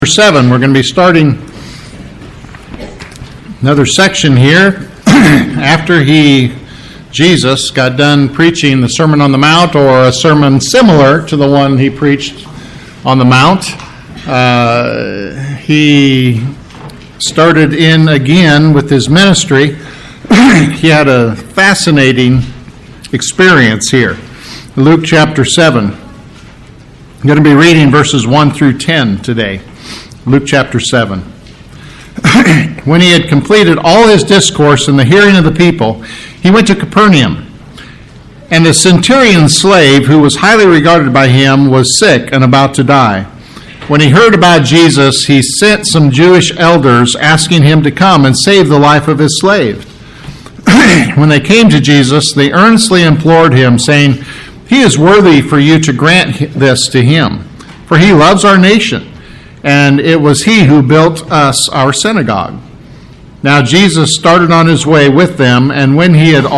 7. We're going to be starting another section here after Jesus got done preaching the Sermon on the Mount, or a sermon similar to the one he preached on the Mount. He started in again with his ministry. He had a fascinating experience here. Luke chapter 7. I'm going to be reading verses 1 through 10 today. Luke chapter 7. When he had completed all his discourse in the hearing of the people, he went to Capernaum. And the centurion's slave, who was highly regarded by him, was sick and about to die. When he heard about Jesus, he sent some Jewish elders asking him to come and save the life of his slave. When they came to Jesus, they earnestly implored him, saying, "He is worthy for you to grant this to him, for he loves our nation. And it was he who built us our synagogue." Now Jesus started on his way with them, and when he was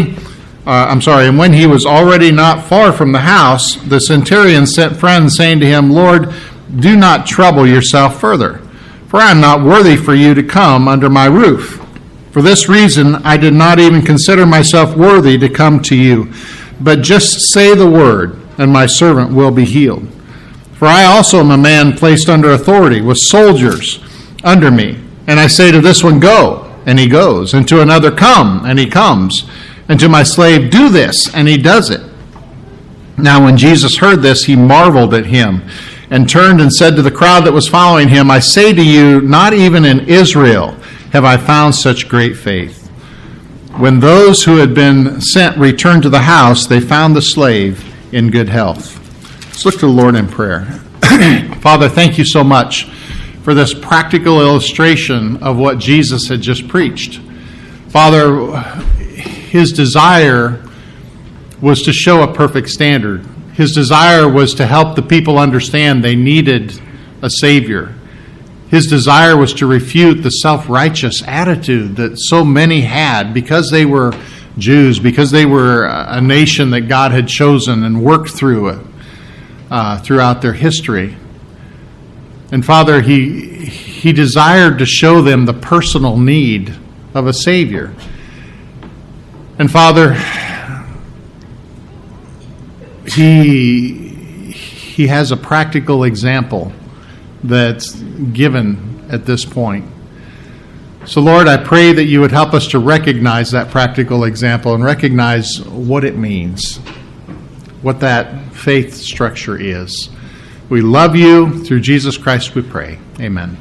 already not far from the house, the centurion sent friends, saying to him, "Lord, do not trouble yourself further, for I am not worthy for you to come under my roof. For this reason I did not even consider myself worthy to come to you, but just say the word, and my servant will be healed. For I also am a man placed under authority, with soldiers under me. And I say to this one, 'Go,' and he goes, and to another, 'Come,' and he comes, and to my slave, 'Do this,' and he does it." Now when Jesus heard this, he marveled at him, and turned and said to the crowd that was following him, "I say to you, not even in Israel have I found such great faith." When those who had been sent returned to the house, they found the slave in good health. Let's look to the Lord in prayer. Father, thank you so much for this practical illustration of what Jesus had just preached. Father, his desire was to show a perfect standard. His desire was to help the people understand they needed a Savior. His desire was to refute the self-righteous attitude that so many had because they were Jews, because they were a nation that God had chosen and worked through throughout their history. And Father, he desired to show them the personal need of a Savior. And Father, he has a practical example that's given at this point. So Lord, I pray that you would help us to recognize that practical example and recognize what it means, what that faith structure is. We love you. Through Jesus Christ we pray. Amen.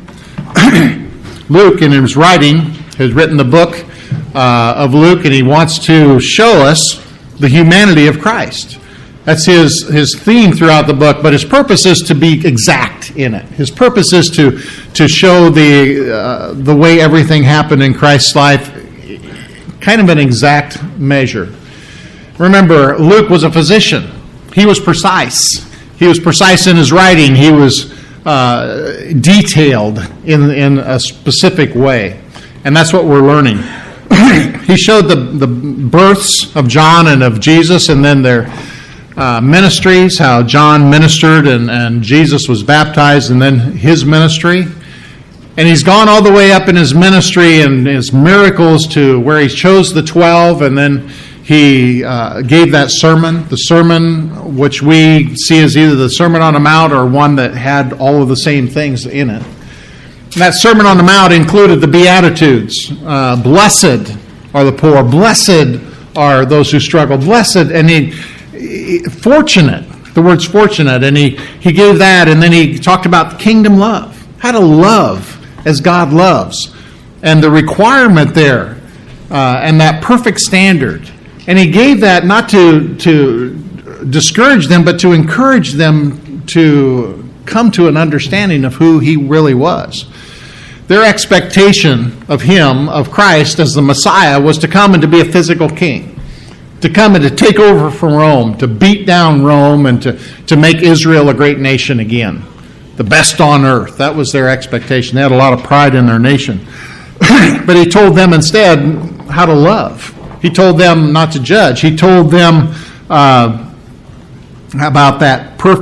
Luke, in his writing, has written the book of Luke, and he wants to show us the humanity of Christ. That's his theme throughout the book, but his purpose is to be exact in it. His purpose is to show the way everything happened in Christ's life, kind of an exact measure. Remember, Luke was a physician. He was precise. He was precise in his writing. He was detailed in a specific way. And that's what we're learning. He showed the births of John and of Jesus, and then their ministries, how John ministered and Jesus was baptized, and then his ministry. And he's gone all the way up in his ministry and his miracles to where he chose the 12, and then he gave that sermon, the sermon which we see as either the Sermon on the Mount or one that had all of the same things in it. And that Sermon on the Mount included the Beatitudes. Blessed are the poor. Blessed are those who struggle. Blessed, and fortunate, the word's fortunate, and he gave that, and then he talked about the kingdom love, how to love as God loves, and the requirement there, and that perfect standard. And he gave that not to discourage them, but to encourage them to come to an understanding of who he really was. Their expectation of him, of Christ as the Messiah, was to come and to be a physical king, to come and to take over from Rome, to beat down Rome, and to make Israel a great nation again, the best on earth. That was their expectation. They had a lot of pride in their nation. But he told them instead how to love. He told them not to judge. He told them about that perfect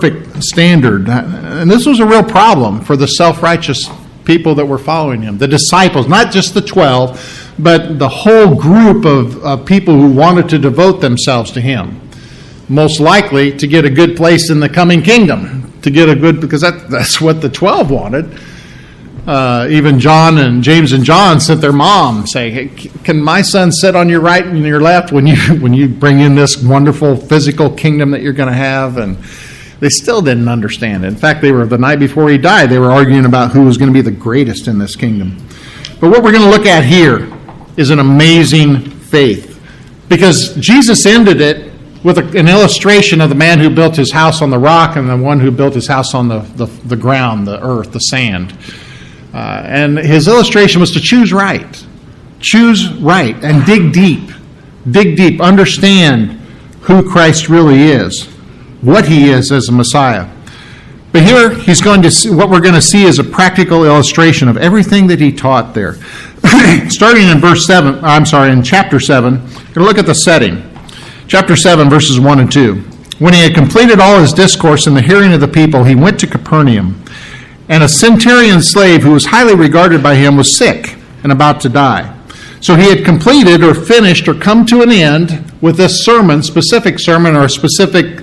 standard. And this was a real problem for the self-righteous people that were following him, the disciples, not just the 12, but the whole group of people who wanted to devote themselves to him, most likely to get a good place in the coming kingdom, because that's what the 12 wanted. Even John and James and John sent their mom saying, "Hey, can my son sit on your right and your left when you bring in this wonderful physical kingdom that you're going to have?" And they still didn't understand it. In fact, the night before he died, they were arguing about who was going to be the greatest in this kingdom. But what we're going to look at here is an amazing faith, because Jesus ended it with an illustration of the man who built his house on the rock and the one who built his house on the ground, the earth, the sand. And his illustration was to choose right. Choose right and dig deep. Dig deep. Understand who Christ really is, what he is as a Messiah. But here he's going to see, what we're going to see is a practical illustration of everything that he taught there. Starting in in chapter 7, we're going to look at the setting. Chapter 7, verses 1 and 2. When he had completed all his discourse in the hearing of the people, he went to Capernaum. And a centurion slave who was highly regarded by him was sick and about to die. So he had completed or finished or come to an end with this specific sermon, or a specific,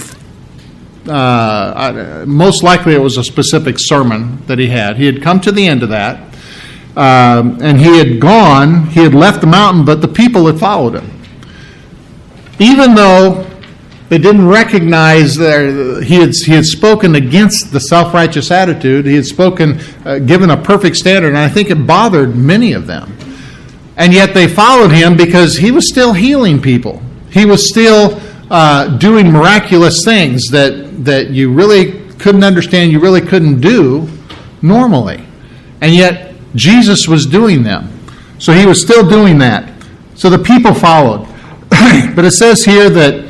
most likely it was a specific sermon that he had. He had come to the end of that. And he had left the mountain, but the people had followed him. Even though they didn't recognize that he had spoken against the self-righteous attitude. He had spoken, given a perfect standard, and I think it bothered many of them. And yet they followed him because he was still healing people. He was still doing miraculous things that you really couldn't understand, you really couldn't do normally. And yet Jesus was doing them. So he was still doing that. So the people followed. But it says here that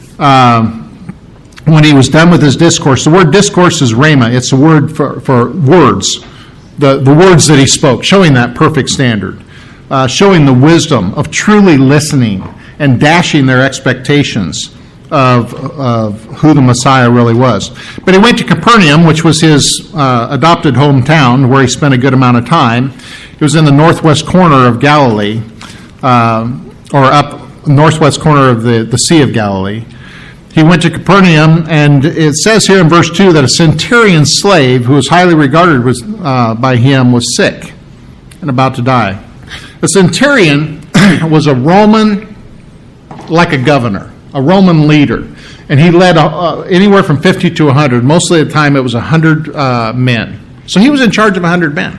when he was done with his discourse, the word discourse is rhema. It's a word for words, the words that he spoke, showing that perfect standard, showing the wisdom of truly listening and dashing their expectations of who the Messiah really was. But he went to Capernaum, which was his adopted hometown, where he spent a good amount of time. It was in the northwest corner of Galilee, or up northwest corner of the Sea of Galilee. He went to Capernaum, and it says here in verse 2 that a centurion slave who was highly regarded by him was sick and about to die. A centurion was a Roman, like a governor, a Roman leader, and he led anywhere from 50 to 100. Mostly of the time it was 100 men. So he was in charge of 100 men.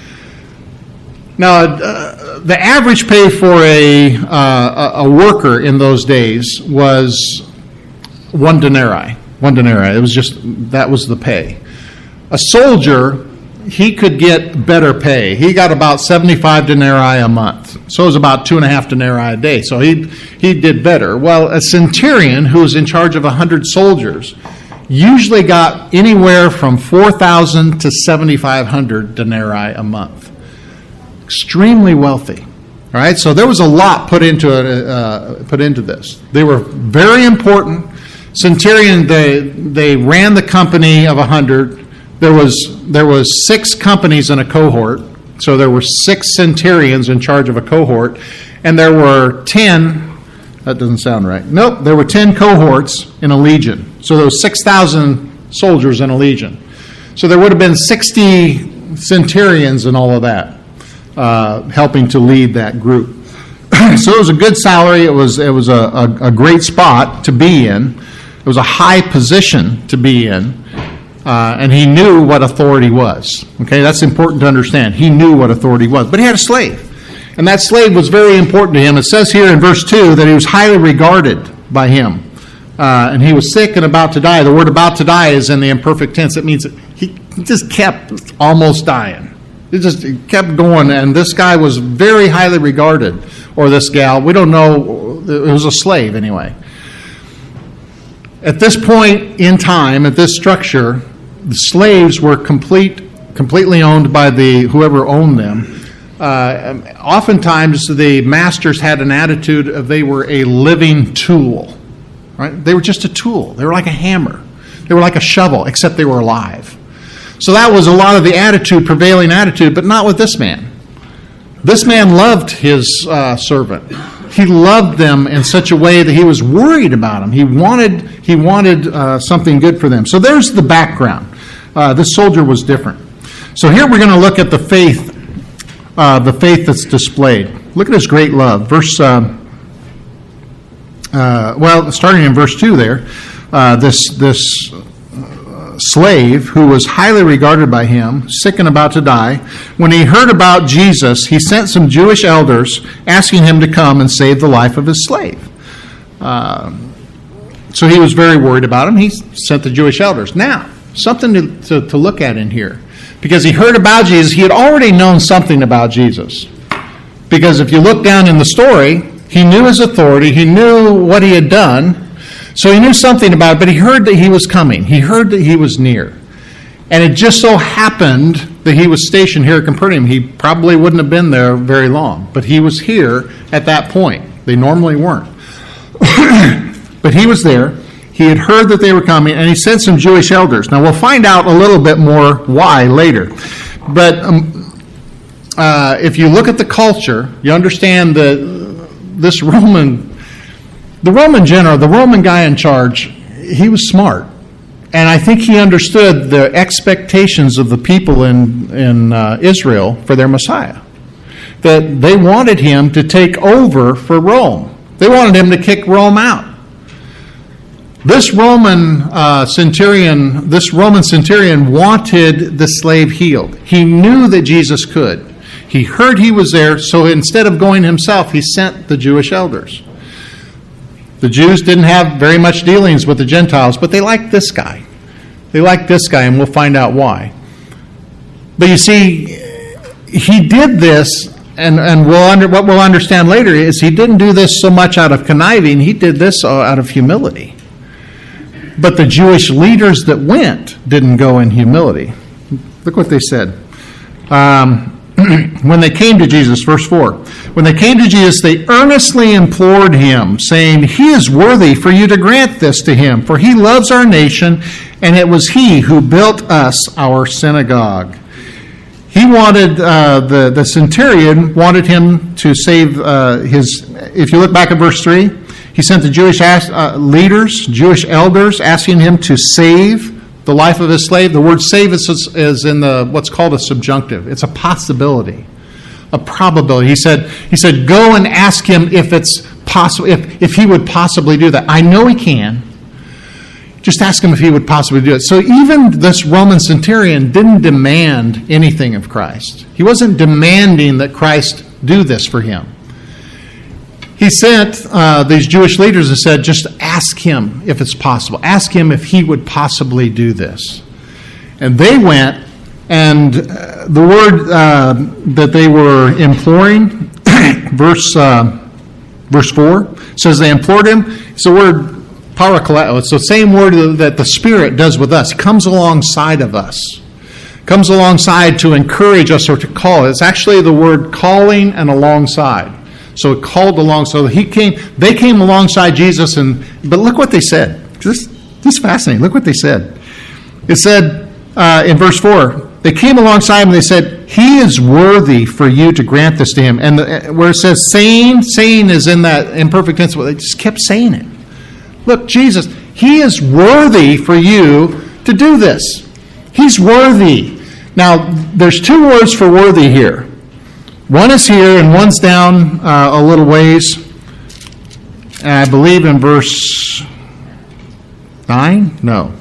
That the average pay for a worker in those days was 1 denarii. 1 denarii. It was just, that was the pay. A soldier, he could get better pay. He got about 75 denarii a month. So it was about 2.5 denarii a day. So he did better. Well, a centurion who was in charge of 100 soldiers usually got anywhere from 4,000 to 7,500 denarii a month. Extremely wealthy. All right, so there was a lot put into this. They were very important. Centurion, they ran the company of 100. There was 6 companies in a cohort, so there were 6 centurions in charge of a cohort, and there were 10. That doesn't sound right. Nope, there were 10 cohorts in a legion. So there was 6,000 soldiers in a legion. So there would have been 60 centurions and all of that, helping to lead that group. So it was a good salary. It was a great spot to be in. It was a high position to be in. And he knew what authority was. Okay, that's important to understand. He knew what authority was. But he had a slave. And that slave was very important to him. It says here in verse 2 that he was highly regarded by him. And he was sick and about to die. The word about to die is in the imperfect tense. It means that he just kept almost dying. It just kept going. And this guy was very highly regarded. Or this gal. We don't know. It was a slave anyway. At this point in time, at this structure, the slaves were completely owned by whoever owned them. Oftentimes, the masters had an attitude of they were a living tool. Right? They were just a tool. They were like a hammer. They They were like a shovel, except they were alive. So that was a lot of the attitude, prevailing attitude, but not with this man. This man loved his servant. He loved them in such a way that he was worried about them. He wanted something good for them. So there's the background. This soldier was different. So here we're going to look at the faith that's displayed. Look at his great love. Starting in verse 2 there, this slave who was highly regarded by him, sick and about to die, when he heard about Jesus, he sent some Jewish elders asking him to come and save the life of his slave. So he was very worried about him. He sent the Jewish elders. Now, something to look at in here. Because he heard about Jesus, he had already known something about Jesus. Because if you look down in the story, he knew his authority, he knew what he had done, so he knew something about it, but he heard that he was coming. He heard that he was near. And it just so happened that he was stationed here at Capernaum. He probably wouldn't have been there very long, but he was here at that point. They normally weren't. But he was there. He had heard that they were coming, and he sent some Jewish elders. Now, we'll find out a little bit more why later. But if you look at the culture, you understand that the Roman general, the Roman guy in charge, he was smart. And I think he understood the expectations of the people in Israel for their Messiah. That they wanted him to take over for Rome. They wanted him to kick Rome out. This Roman centurion wanted the slave healed. He knew that Jesus could. He heard he was there, so instead of going himself, he sent the Jewish elders. The Jews didn't have very much dealings with the Gentiles, but they liked this guy. They liked this guy, and we'll find out why. But you see, he did this, and what we'll understand later is he didn't do this so much out of conniving, he did this out of humility. But the Jewish leaders that went didn't go in humility. Look what they said. When they came to Jesus, verse 4, when they came to Jesus, they earnestly implored him, saying, "He is worthy for you to grant this to him, for he loves our nation, and it was he who built us our synagogue." He wanted, the centurion wanted him to save if you look back at verse 3, he sent the Jewish leaders, Jewish elders, asking him to save the life of his slave. The word save is in what's called a subjunctive. It's a possibility, a probability. He said, go and ask him if it's possible, if he would possibly do that. I know he can. Just ask him if he would possibly do it. So even this Roman centurion didn't demand anything of Christ. He wasn't demanding that Christ do this for him. He sent these Jewish leaders and said, just ask him if it's possible. Ask him if he would possibly do this. And they went, and the word that they were imploring, verse 4, says they implored him. It's the word parakaleo. It's the same word that the Spirit does with us. He comes alongside of us. Comes alongside to encourage us or to call. It's actually the word calling and alongside. So it called along. So they came alongside Jesus, but look what they said. This is fascinating. Look what they said. It said in verse 4, they came alongside him and they said, "He is worthy for you to grant this to him." And where it says saying is in that imperfect tense. They just kept saying it. Look, Jesus, he is worthy for you to do this. He's worthy. Now, there's two words for worthy here. One is here and one's down a little ways. And I believe in verse 9? No.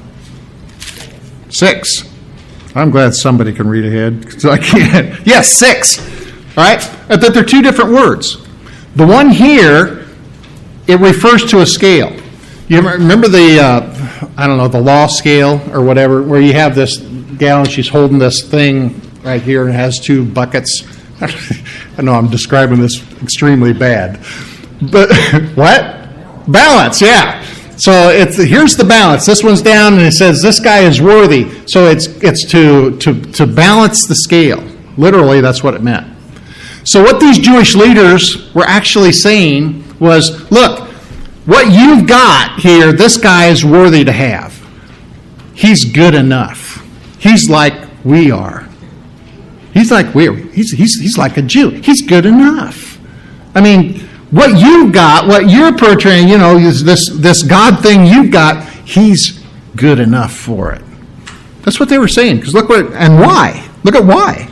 6. I'm glad somebody can read ahead because I can't. Yes, 6. All right? That they're two different words. The one here, it refers to a scale. You remember the law scale or whatever, where you have this gal and she's holding this thing right here and it has two buckets. I know I'm describing this extremely bad. But what? Balance, yeah. So here's the balance. This one's down and it says this guy is worthy. So it's to balance the scale. Literally, that's what it meant. So what these Jewish leaders were actually saying was, look, what you've got here, this guy is worthy to have. he's good enough. He's like we are. He's like we are. He's like a Jew. He's good enough. I mean, what you got, what you're portraying, is this God thing you've got, he's good enough for it. That's what they were saying. Because look why. Look at why.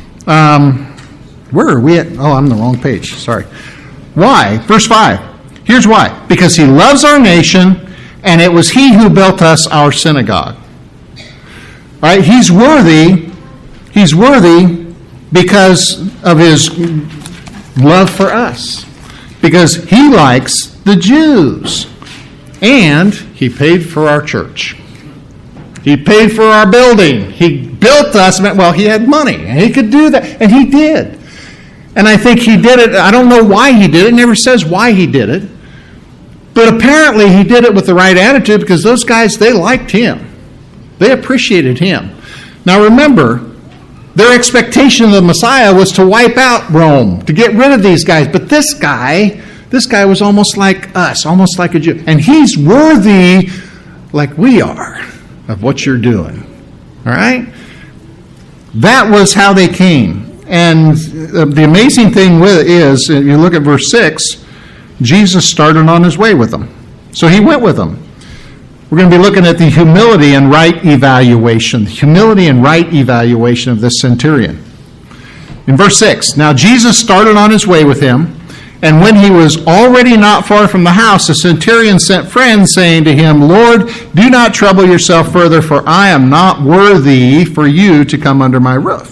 Where are we at? Oh, I'm on the wrong page. Sorry. Why? Verse 5. Here's why. Because he loves our nation, and it was he who built us our synagogue. Right? He's worthy. He's worthy because of his love for us. Because he likes the Jews. And he paid for our church. He paid for our building. He built us. Well, he had money, and he could do that. And he did. And I think he did it. I don't know why he did it. It never says why he did it. But apparently he did it with the right attitude because those guys, they liked him. They appreciated him. Now remember, their expectation of the Messiah was to wipe out Rome, to get rid of these guys. But this guy was almost like us, almost like a Jew. And he's worthy, like we are, of what you're doing. All right? That was how they came. And the amazing thing with it is, if you look at verse 6, Jesus started on his way with them. So he went with them. We're going to be looking at the humility and right evaluation. Humility and right evaluation of this centurion. In verse 6, now Jesus started on his way with him, and when he was already not far from the house, the centurion sent friends, saying to him, Lord, do not trouble yourself further, for I am not worthy for you to come under my roof.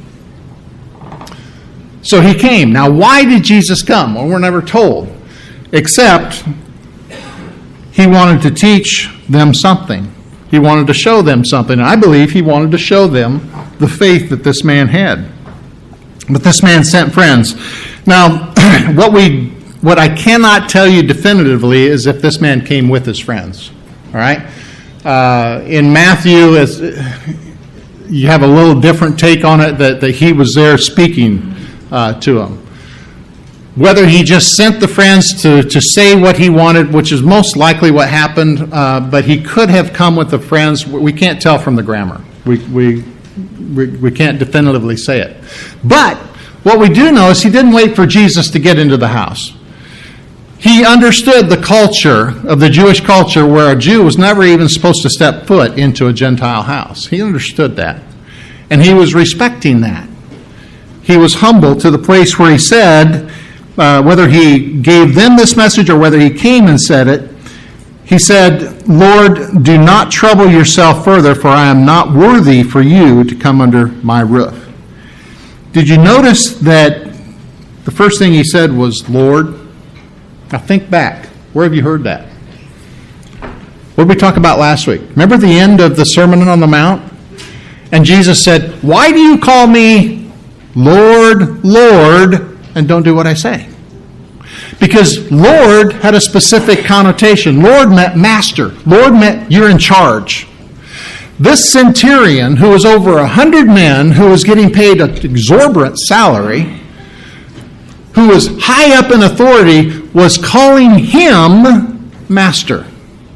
So he came. Now, why did Jesus come? Well, we're never told, except he wanted to teach them something. He wanted to show them something. And I believe he wanted to show them the faith that this man had. But this man sent friends. Now, what I cannot tell you definitively is if this man came with his friends. All right? In Matthew, you have a little different take on it, that he was there speaking to them. Whether he just sent the friends to say what he wanted, which is most likely what happened, but he could have come with the friends. We can't tell from the grammar. We can't definitively say it. But what we do know is he didn't wait for Jesus to get into the house. He understood the culture of the Jewish culture where a Jew was never even supposed to step foot into a Gentile house. He understood that. And he was respecting that. He was humble to the place where he said, whether he gave them this message or whether he came and said it, he said, Lord, do not trouble yourself further, for I am not worthy for you to come under my roof. Did you notice that the first thing he said was, Lord? Now think back. Where have you heard that? What did we talk about last week? Remember the end of the Sermon on the Mount? And Jesus said, why do you call me Lord, Lord, and don't do what I say? Because Lord had a specific connotation. Lord meant master. Lord meant you're in charge. This centurion, who was over 100 men, who was getting paid an exorbitant salary, who was high up in authority, was calling him master.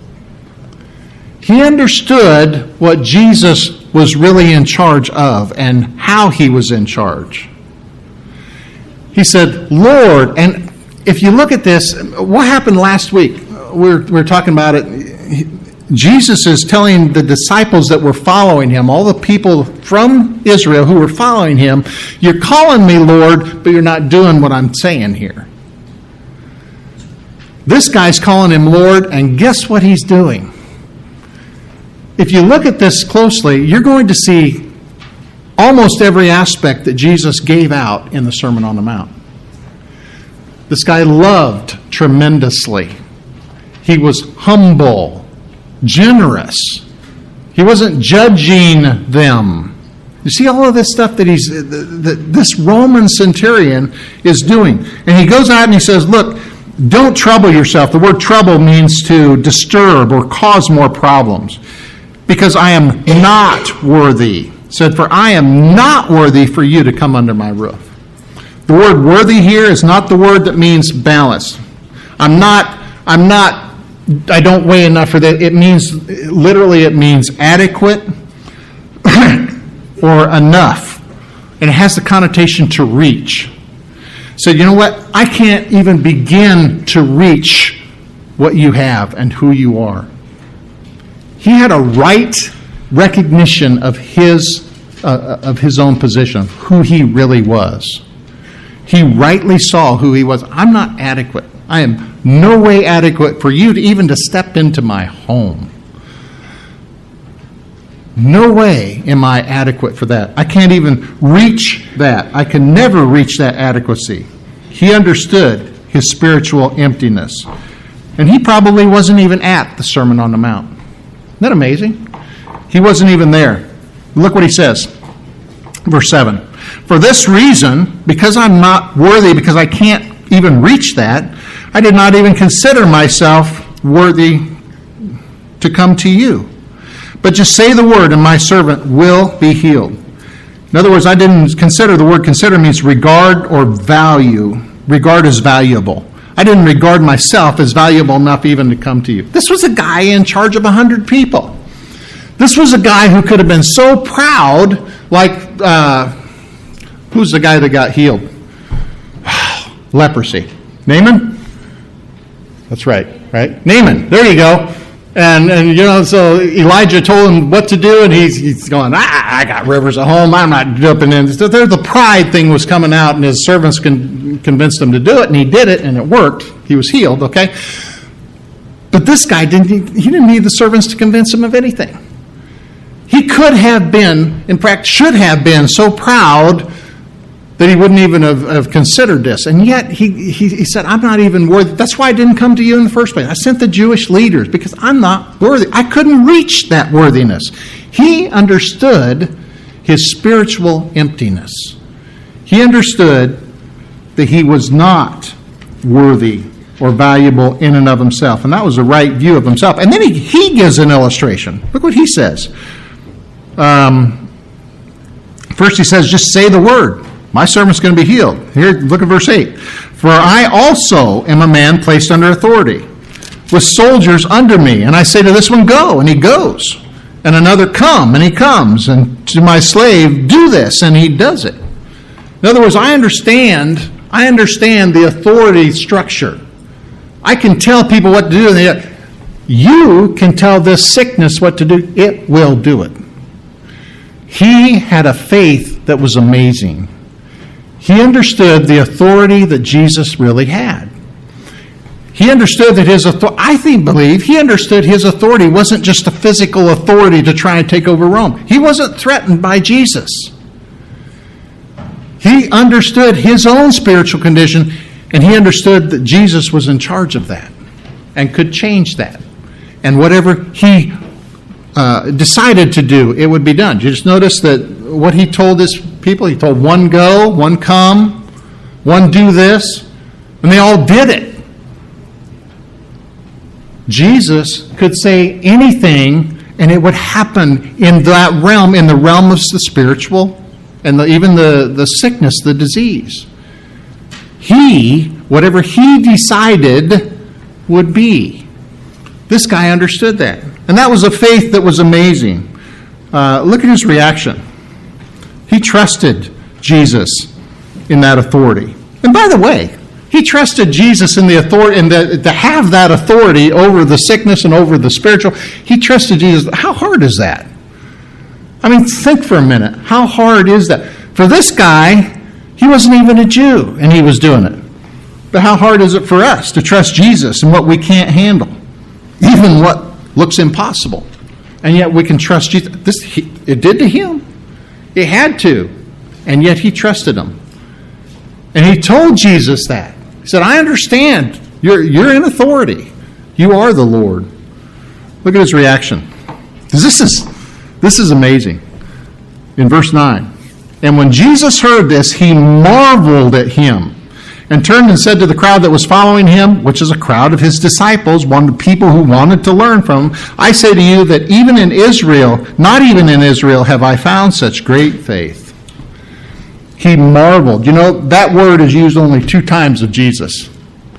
He understood what Jesus was really in charge of and how he was in charge. He said, Lord, and if you look at this, what happened last week? We're talking about it. Jesus is telling the disciples that were following him, all the people from Israel who were following him, you're calling me Lord, but you're not doing what I'm saying here. This guy's calling him Lord, and guess what he's doing? If you look at this closely, you're going to see almost every aspect that Jesus gave out in the Sermon on the Mount. This guy loved tremendously. He was humble, generous. He wasn't judging them. You see all of this stuff that this Roman centurion is doing. And he goes out and he says, look, don't trouble yourself. The word trouble means to disturb or cause more problems. Because I am not worthy. It said, for I am not worthy for you to come under my roof. The word worthy here is not the word that means balanced. I'm not I don't weigh enough for that. It means, literally, it means adequate or enough. And it has the connotation to reach. So you know what? I can't even begin to reach what you have and who you are. He had a right recognition of his own position, who he really was. He rightly saw who he was. I'm not adequate. I am no way adequate for you to even to step into my home. No way am I adequate for that. I can't even reach that. I can never reach that adequacy. He understood his spiritual emptiness. And he probably wasn't even at the Sermon on the Mount. Isn't that amazing? He wasn't even there. Look what he says. Verse 7. For this reason, because I'm not worthy, because I can't even reach that, I did not even consider myself worthy to come to you. But just say the word, and my servant will be healed. In other words, I didn't consider, the word consider means regard or value. Regard as valuable. I didn't regard myself as valuable enough even to come to you. This was a guy in charge of 100 people. This was a guy who could have been so proud, like, who's the guy that got healed? Leprosy. Naaman? That's right? Naaman. There you go. And so Elijah told him what to do, and he's going, I got rivers at home. I'm not jumping in. So there, the pride thing was coming out, and his servants convinced him to do it, and he did it, and it worked. He was healed, okay? But this guy didn't need the servants to convince him of anything. He could have been, in fact, should have been so proud that he wouldn't even have considered this. And yet he said, I'm not even worthy. That's why I didn't come to you in the first place. I sent the Jewish leaders because I'm not worthy. I couldn't reach that worthiness. He understood his spiritual emptiness. He understood that he was not worthy or valuable in and of himself. And that was the right view of himself. And then he gives an illustration. Look what he says. First he says, just say the word. My servant's going to be healed. Here, look at verse 8. For I also am a man placed under authority, with soldiers under me. And I say to this one, go, and he goes. And another, come, and he comes. And to my slave, do this, and he does it. In other words, I understand the authority structure. I can tell people what to do. You can tell this sickness what to do. It will do it. He had a faith that was amazing. He understood the authority that Jesus really had. He understood that his authority, he understood his authority wasn't just a physical authority to try and take over Rome. He wasn't threatened by Jesus. He understood his own spiritual condition, and he understood that Jesus was in charge of that and could change that. And whatever he decided to do, it would be done. You just notice that what he told his people, he told one go, one come, one do this, and they all did it. Jesus could say anything, and it would happen in that realm, in the realm of the spiritual, and even the sickness, the disease. Whatever he decided would be. This guy understood that. And that was a faith that was amazing. Look at his reaction. He trusted Jesus in that authority. And by the way, he trusted Jesus in the authority, and to have that authority over the sickness and over the spiritual. He trusted Jesus. How hard is that? I mean, think for a minute. How hard is that? For this guy, he wasn't even a Jew, and he was doing it. But how hard is it for us to trust Jesus in what we can't handle? Even what looks impossible. And yet we can trust Jesus. It did to him. It had to. And yet he trusted him. And he told Jesus that. He said, I understand. You're in authority. You are the Lord. Look at his reaction. This is amazing. In verse 9. And when Jesus heard this, he marveled at him, and turned and said to the crowd that was following him, which is a crowd of his disciples, people who wanted to learn from him, I say to you that even in Israel, not even in Israel, have I found such great faith. He marveled. You know, that word is used only 2 times of Jesus.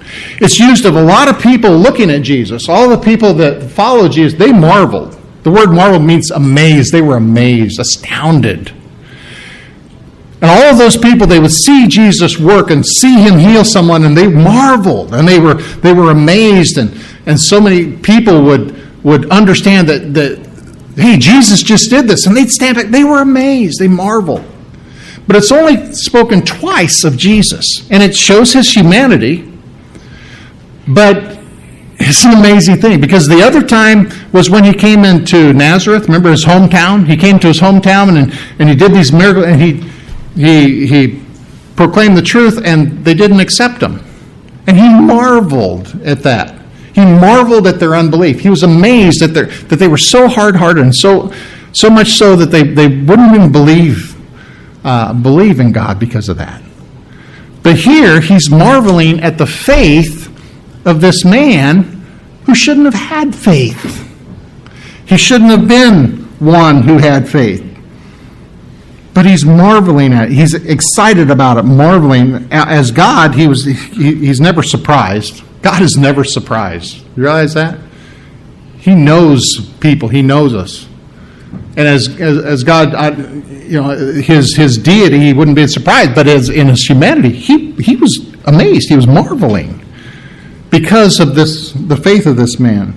It's used of a lot of people looking at Jesus. All the people that follow Jesus, they marveled. The word marvel means amazed. They were amazed, astounded. And all of those people, they would see Jesus work and see him heal someone, and they marveled, and they were amazed, and so many people would understand that hey, Jesus just did this, and they'd stand back. They were amazed. They marveled. But it's only spoken twice of Jesus, and it shows his humanity, but it's an amazing thing, because the other time was when he came into Nazareth. Remember his hometown? He came to his hometown, and he did these miracles, and he proclaimed the truth, and they didn't accept him. And he marveled at that. He marveled at their unbelief. He was amazed that they were so hard-hearted, and so much so that they wouldn't even believe in God because of that. But here, he's marveling at the faith of this man who shouldn't have had faith. He shouldn't have been one who had faith. But he's marveling at it. He's excited about it, marveling. As God, he's never surprised. God is never surprised. You realize that? He knows people. He knows us. And as God, his deity, he wouldn't be surprised. But in his humanity, he was amazed. He was marveling because of the faith of this man.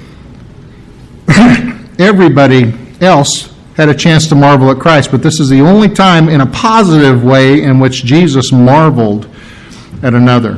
Everybody else had a chance to marvel at Christ, but this is the only time in a positive way in which Jesus marveled at another.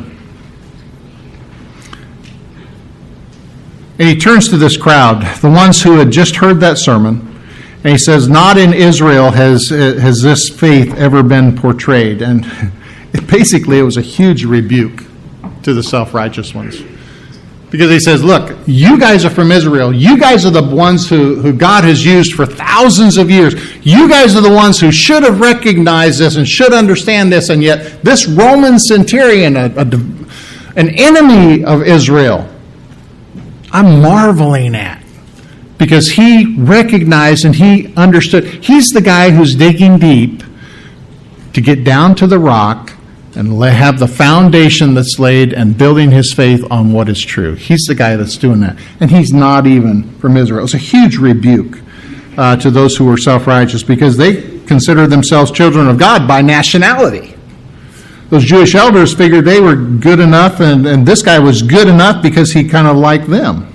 And he turns to this crowd, the ones who had just heard that sermon, and he says, not in Israel has this faith ever been portrayed. And basically it was a huge rebuke to the self-righteous ones. Because he says, look, you guys are from Israel. You guys are the ones who God has used for thousands of years. You guys are the ones who should have recognized this and should understand this. And yet this Roman centurion, an enemy of Israel, I'm marveling at. Because he recognized and he understood. He's the guy who's digging deep to get down to the rock and have the foundation that's laid and building his faith on what is true. He's the guy that's doing that. And he's not even from Israel. It's a huge rebuke to those who were self-righteous, because they considered themselves children of God by nationality. Those Jewish elders figured they were good enough, and this guy was good enough because he kind of liked them.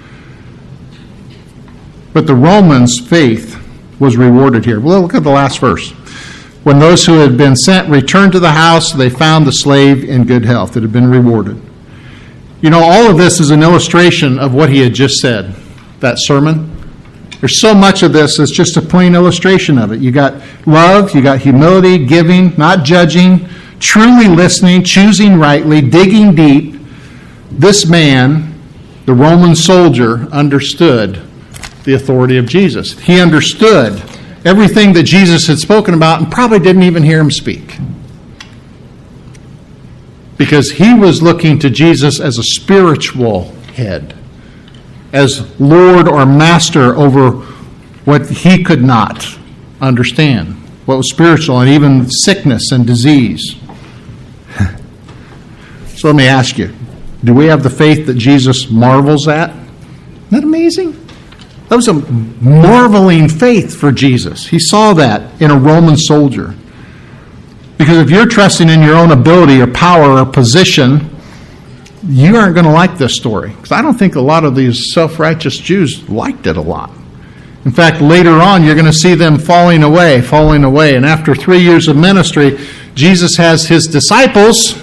But the Romans' faith was rewarded here. Well, look at the last verse. When those who had been sent returned to the house, they found the slave in good health. It had been rewarded. You know, all of this is an illustration of what he had just said, that sermon. There's so much of this that's just a plain illustration of it. You got love, you got humility, giving, not judging, truly listening, choosing rightly, digging deep. This man, the Roman soldier, understood the authority of Jesus. He understood everything that Jesus had spoken about and probably didn't even hear him speak. Because he was looking to Jesus as a spiritual head, as Lord or Master over what he could not understand, what was spiritual, and even sickness and disease. So let me ask you, do we have the faith that Jesus marvels at? Isn't that amazing? That was a marveling faith for Jesus. He saw that in a Roman soldier. Because if you're trusting in your own ability or power or position, you aren't going to like this story. Because I don't think a lot of these self-righteous Jews liked it a lot. In fact, later on, you're going to see them falling away. And after 3 years of ministry, Jesus has his disciples,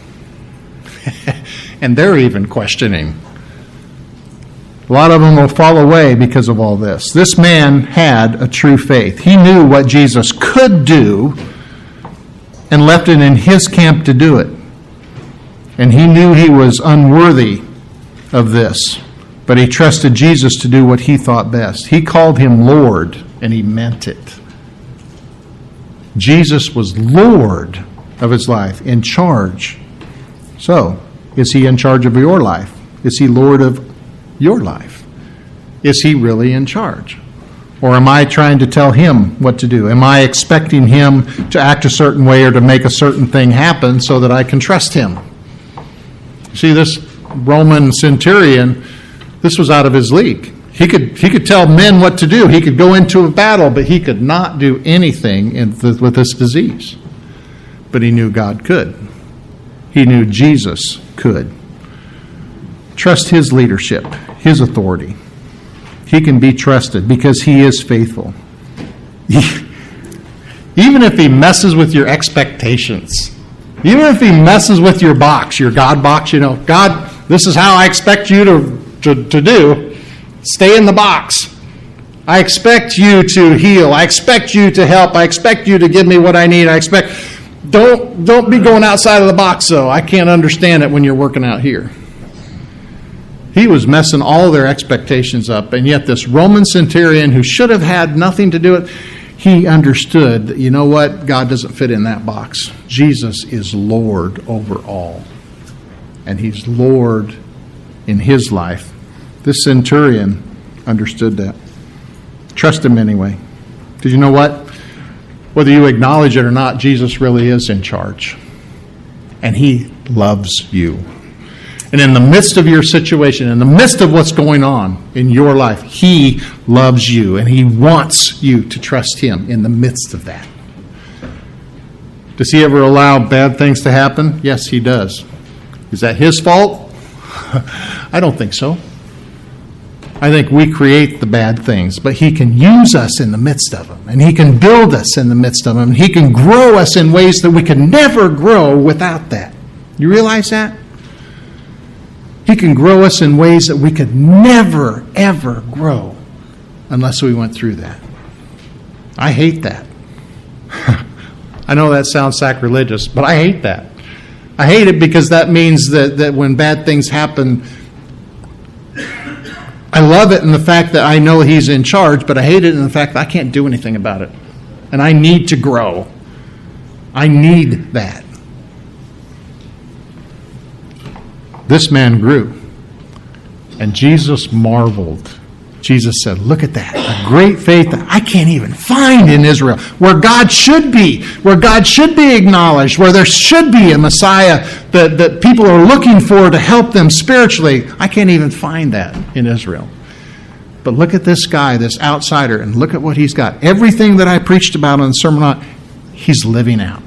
and they're even questioning. A lot of them will fall away because of all this. This man had a true faith. He knew what Jesus could do and left it in his camp to do it. And he knew he was unworthy of this, but he trusted Jesus to do what he thought best. He called him Lord, and he meant it. Jesus was Lord of his life, in charge. So, is he in charge of your life? Is he Lord of your life? Is he really in charge? Or am I trying to tell him what to do? Am I expecting him to act a certain way or to make a certain thing happen so that I can trust him? See, this Roman centurion, this was out of his league. He could tell men what to do. He could go into a battle, but he could not do anything with this disease. But he knew God could. He knew Jesus could. Trust his leadership, his authority. He can be trusted because he is faithful. Even if he messes with your expectations, even if he messes with your box, your God box, God, this is how I expect you to do. Stay in the box. I expect you to heal. I expect you to help. I expect you to give me what I need. Don't be going outside of the box, though. I can't understand it when you're working out here. He was messing all their expectations up, and yet this Roman centurion who should have had nothing to do with it, he understood that, you know what? God doesn't fit in that box. Jesus is Lord over all, and he's Lord in his life. This centurion understood that. Trust him anyway. Because you know what? Whether you acknowledge it or not, Jesus really is in charge. And he loves you. And in the midst of your situation, in the midst of what's going on in your life, he loves you. And he wants you to trust him in the midst of that. Does he ever allow bad things to happen? Yes, he does. Is that his fault? I don't think so. I think we create the bad things, but he can use us in the midst of them, and he can build us in the midst of them, and he can grow us in ways that we could never grow without that. You realize that? He can grow us in ways that we could never, ever grow unless we went through that. I hate that. I know that sounds sacrilegious, but I hate that. I hate it because that means that when bad things happen, I love it in the fact that I know he's in charge, but I hate it in the fact that I can't do anything about it. And I need to grow. I need that. This man grew. And Jesus marveled. Jesus said, look at that. A great faith that I can't even find in Israel. Where God should be. Where God should be acknowledged. Where there should be a Messiah that people are looking for to help them spiritually. I can't even find that in Israel. But look at this guy, this outsider, and look at what he's got. Everything that I preached about on the Sermon on, he's living out.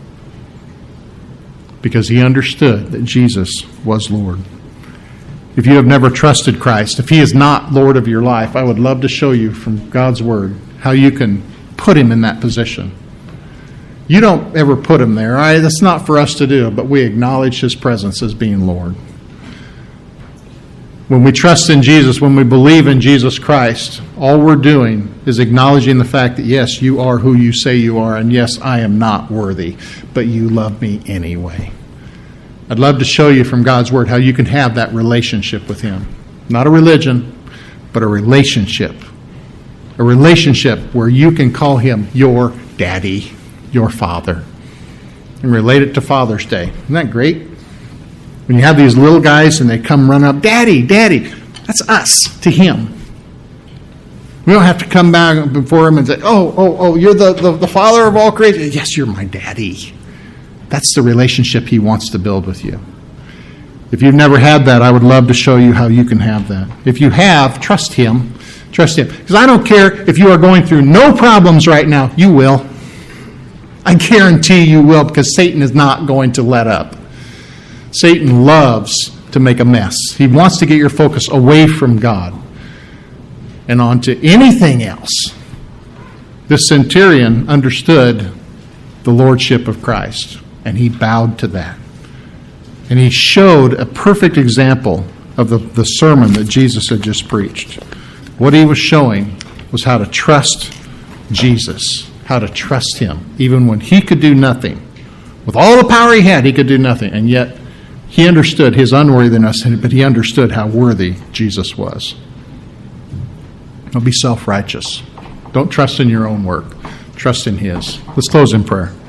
Because he understood that Jesus was Lord. If you have never trusted Christ, if he is not Lord of your life, I would love to show you from God's Word how you can put him in that position. You don't ever put him there. That's not for us to do, but we acknowledge his presence as being Lord. When we trust in Jesus, when we believe in Jesus Christ, all we're doing is acknowledging the fact that, yes, you are who you say you are, and yes, I am not worthy, but you love me anyway. I'd love to show you from God's Word how you can have that relationship with him. Not a religion, but a relationship. A relationship where you can call him your daddy, your father, and relate it to Father's Day. Isn't that great? When you have these little guys and they come run up, Daddy, Daddy, that's us to him. We don't have to come back before him and say, oh, you're the father of all creation. Yes, you're my daddy. That's the relationship he wants to build with you. If you've never had that, I would love to show you how you can have that. If you have, trust him. Trust him. Because I don't care if you are going through no problems right now, you will. I guarantee you will, because Satan is not going to let up. Satan loves to make a mess. He wants to get your focus away from God and onto anything else. This centurion understood the lordship of Christ, and he bowed to that. And he showed a perfect example of the sermon that Jesus had just preached. What he was showing was how to trust Jesus, how to trust him, even when he could do nothing. With all the power he had, he could do nothing, and yet he understood his unworthiness, but he understood how worthy Jesus was. Don't be self-righteous. Don't trust in your own work. Trust in his. Let's close in prayer.